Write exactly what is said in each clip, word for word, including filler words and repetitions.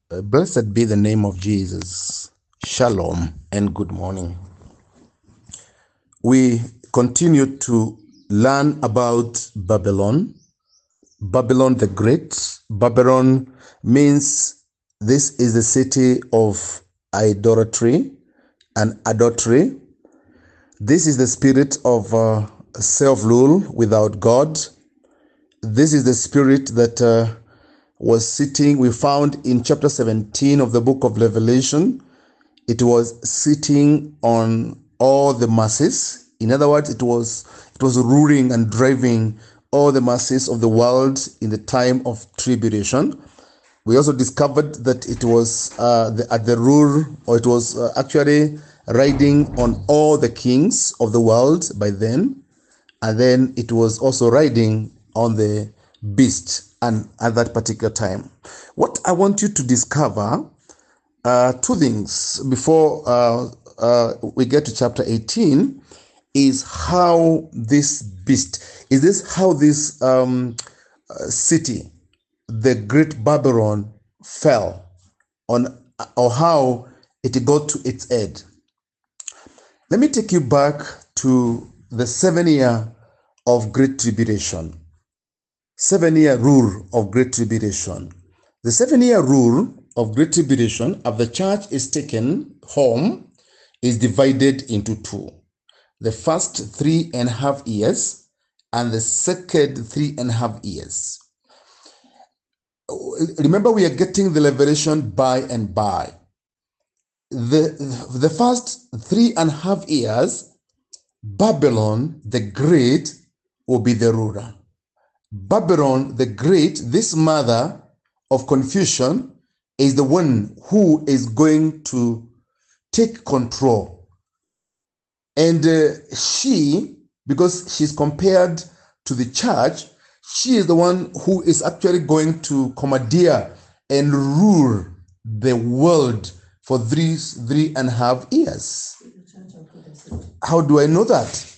Uh, Blessed be the name of Jesus. Shalom and good morning. We continue to learn about Babylon, Babylon the Great. Babylon means this is the city of idolatry and adultery. This is the spirit of uh, self-rule without God. This is the spirit that uh, was sitting, we found in chapter seventeen of the book of Revelation. It was sitting on all the masses. In other words, it was it was ruling and driving all the masses of the world in the time of tribulation. We also discovered that it was uh, the, at the rule, or it was uh, actually riding on all the kings of the world by then, and then it was also riding on the beast and at that particular time. What I want you to discover, uh, two things before uh, uh, we get to chapter eighteen, is how this beast, is this how this um, uh, city, the great Babylon, fell on, or how it got to its end. Let me take you back to the seven year of great tribulation. Seven year rule of great tribulation. The seven year rule of great tribulation, of the church is taken home, is divided into two. The first three and a half years and the second three and a half years. Remember, we are getting the revelation by and by. The, the first three and a half years, Babylon the Great will be the ruler. Babylon the Great, this mother of confusion, is the one who is going to take control. And uh, she, because she's compared to the church, she is the one who is actually going to commandeer and rule the world for three, three and a half years. How do I know that?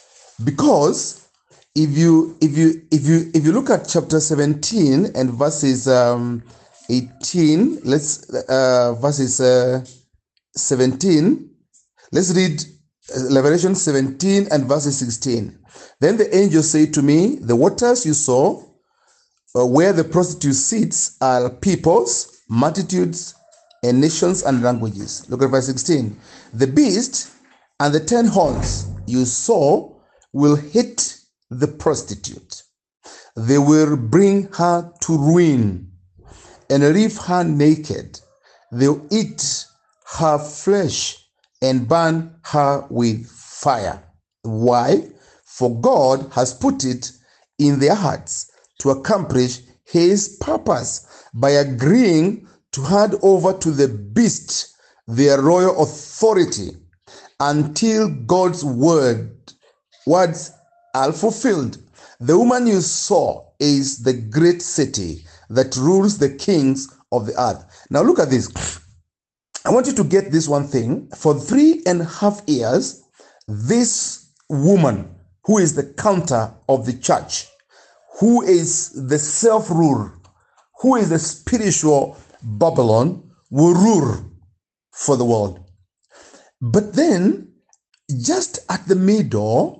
Because If you if you if you if you look at chapter seventeen and verses um, eighteen, let's uh, verses uh, seventeen. Let's read Revelation seventeen and verses sixteen. Then the angel said to me, "The waters you saw, uh, where the prostitute sits, are peoples, multitudes, and nations and languages." Look at verse sixteen. "The beast and the ten horns you saw will hit the prostitute. They will bring her to ruin and leave her naked. They'll eat her flesh and burn her with fire." Why? "For God has put it in their hearts to accomplish his purpose by agreeing to hand over to the beast their royal authority until God's word words are fulfilled. The woman you saw is the great city that rules the kings of the earth." Now look at this. I want you to get this one thing. For three and a half years, this woman, who is the counter of the church, who is the self-rule, who is the spiritual Babylon, will rule for the world. But then, just at the middle,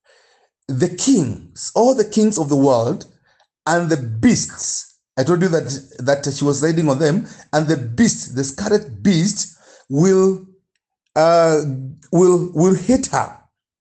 the kings, all the kings of the world, and the beasts, I told you that, that she was riding on them, and the beast, the scarlet beast, will uh, will will hate her.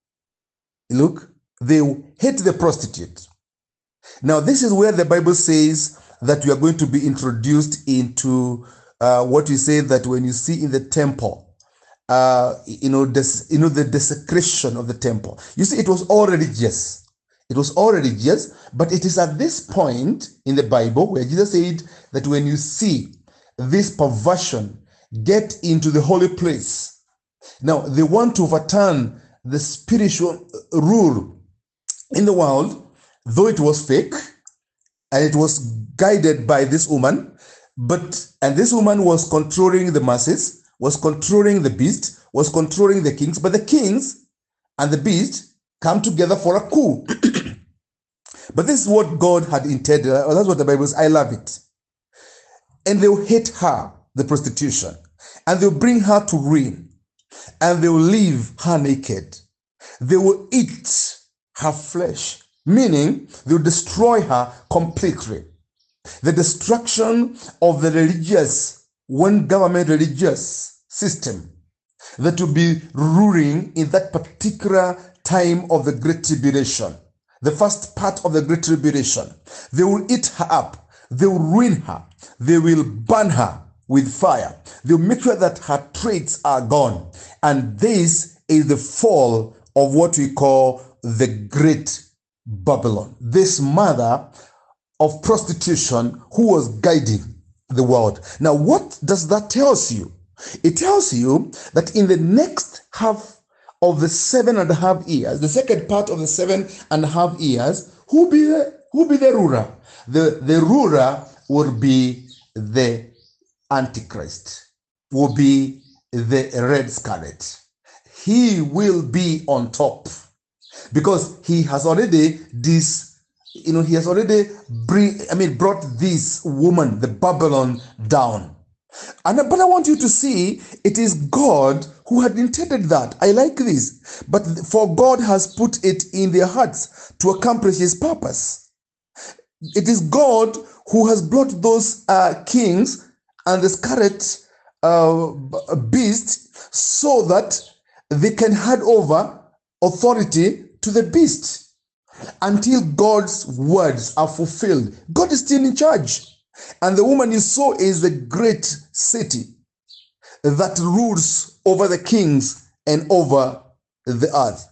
Look, they will hate the prostitute. Now, this is where the Bible says that we are going to be introduced into uh, what we say that when you see in the temple, Uh, you know, this, you know, the desecration of the temple. You see, it was already just. It was already just, but it is at this point in the Bible where Jesus said that when you see this perversion get into the holy place, now they want to overturn the spiritual rule in the world, though it was fake and it was guided by this woman, but and this woman was controlling the masses, was controlling the beast, was controlling the kings, but the kings and the beast come together for a coup. But this is what God had intended. That's what the Bible says. I love it. And they will hate her. the prostitution, and they'll bring her to ruin, and they will leave her naked. They will eat her flesh, meaning they will destroy her completely. The destruction of the religious, one government religious system that will be ruling in that particular time of the Great Tribulation, the first part of the Great Tribulation. They will eat her up. They will ruin her. They will burn her with fire. They will make sure that her traits are gone. And this is the fall of what we call the Great Babylon. This mother of prostitution who was guiding the world. Now, what does that tell you? It tells you that in the next half of the seven and a half years, the second part of the seven and a half years, who be the, who be the ruler? The, the ruler will be the Antichrist, will be the Red Scarlet. He will be on top because he has already this, you know, he has already bring, I mean, brought this woman, the Babylon, down. And but I want you to see it is God who had intended that. I like this. But for God has put it in their hearts to accomplish his purpose. It is God who has brought those uh, kings and the scarlet uh, beast so that they can hand over authority to the beast until God's words are fulfilled. God is still in charge. And the woman you saw is the great city that rules over the kings and over the earth.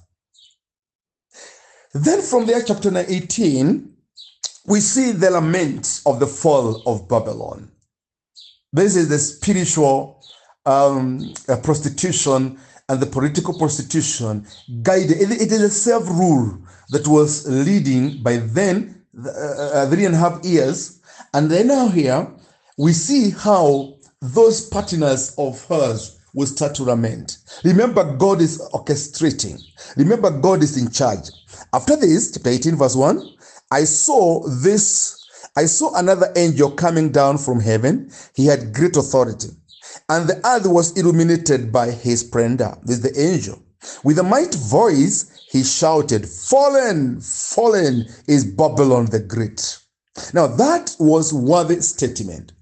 Then from there, chapter eighteen, we see the lament of the fall of Babylon. This is the spiritual um, uh, prostitution and the political prostitution guided. It, it is a self-rule that was leading by then uh, uh, three and a half years. And then now here, we see how those partners of hers will start to lament. Remember, God is orchestrating. Remember, God is in charge. After this, chapter eighteen, verse one, I saw this, I saw another angel coming down from heaven. He had great authority, and the earth was illuminated by his splendor. This is the angel. With a mighty voice, he shouted, "Fallen, fallen is Babylon the Great." Now, that was worthy statement.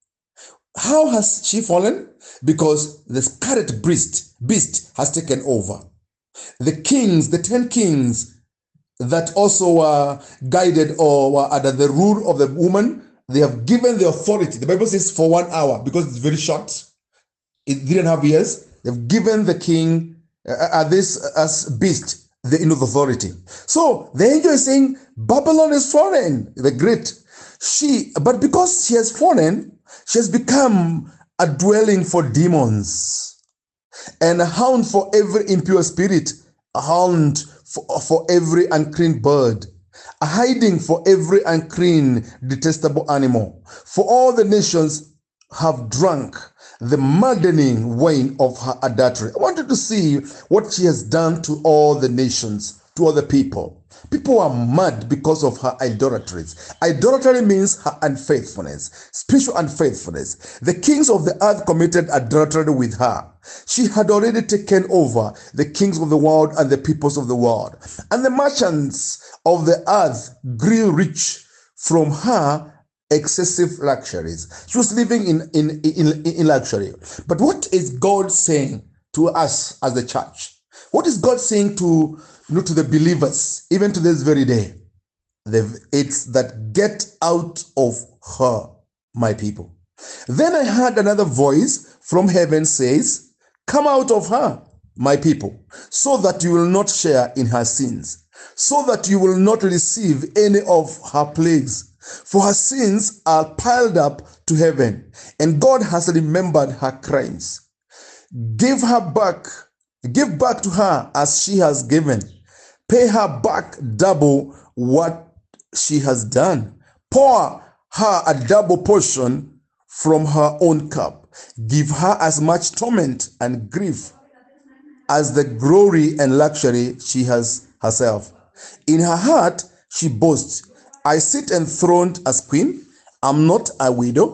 How has she fallen? Because the scarlet beast, beast has taken over. The kings, the ten kings that also were guided or were under the rule of the woman, they have given the authority. The Bible says for one hour, because it's very short, in three and a half years, they've given the king uh, uh, this as beast the you know, the authority. So the angel is saying, Babylon is fallen, the great. She, but because she has fallen, she has become a dwelling for demons and a hound for every impure spirit, a hound for, for every unclean bird, a hiding for every unclean, detestable animal. For all the nations have drunk the maddening wine of her adultery. I wanted to see what she has done to all the nations, to other people. People are mad because of her idolatries. Idolatry means her unfaithfulness, spiritual unfaithfulness. The kings of the earth committed adultery with her. She had already taken over the kings of the world and the peoples of the world. And the merchants of the earth grew rich from her excessive luxuries. She was living in, in, in, in luxury. But what is God saying to us as the church? What is God saying to, you know, to the believers, even to this very day? It's that get out of her, my people. Then I heard another voice from heaven says, come out of her, my people, so that you will not share in her sins, so that you will not receive any of her plagues. For her sins are piled up to heaven, and God has remembered her crimes. Give her back, give back to her as she has given. Pay her back double what she has done. Pour her a double portion from her own cup. Give her as much torment and grief as the glory and luxury she has herself. In her heart she boasts, I sit enthroned as queen. I'm not a widow.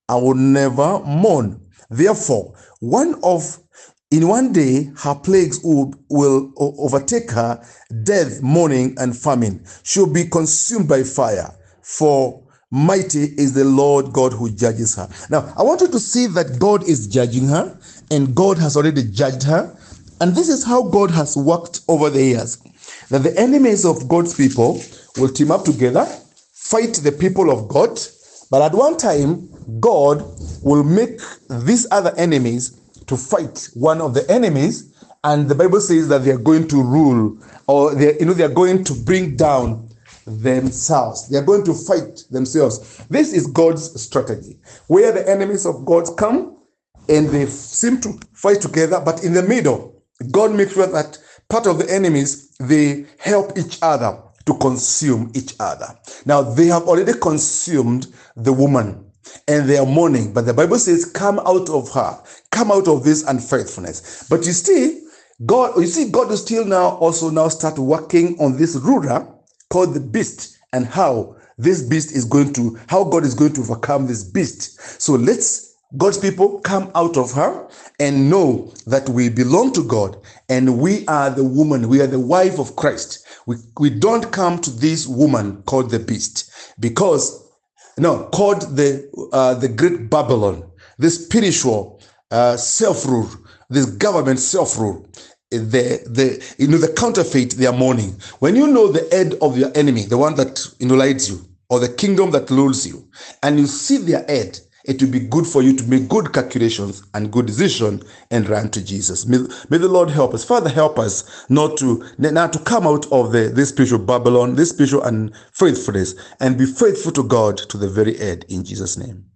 I will never mourn. Therefore, one of in one day her plagues will, will overtake her, death, mourning, and famine. She will be consumed by fire, for mighty is the Lord God who judges her. Now, I want you to see that God is judging her, and God has already judged her. And this is how God has worked over the years. That the enemies of God's people will team up together, fight the people of God, but at one time, God will make these other enemies to fight one of the enemies, and the Bible says that they are going to rule, or they, you know, they are going to bring down themselves. They are going to fight themselves. This is God's strategy, where the enemies of God come and they seem to fight together, but in the middle, God makes sure that part of the enemies, they help each other to consume each other. Now, they have already consumed the woman, and they are mourning, but the Bible says, come out of her, come out of this unfaithfulness. But you see, God, you see, God is still now also now start working on this ruler called the beast, and how this beast is going to, how God is going to overcome this beast. So let's, God's people, come out of her and know that we belong to God, and we are the woman, we are the wife of Christ. We, we don't come to this woman called the beast, because No, called the uh, the great Babylon, the spiritual uh, self-rule, this government self-rule, the the you know the counterfeit they are mourning. When you know the head of your enemy, the one that you know leads you, or the kingdom that rules you, and you see their head, it will be good for you to make good calculations and good decision and run to Jesus. May, may the Lord help us. Father, help us not to now to come out of the this spiritual Babylon, this spiritual unfaithfulness, and be faithful to God to the very end. In Jesus' name.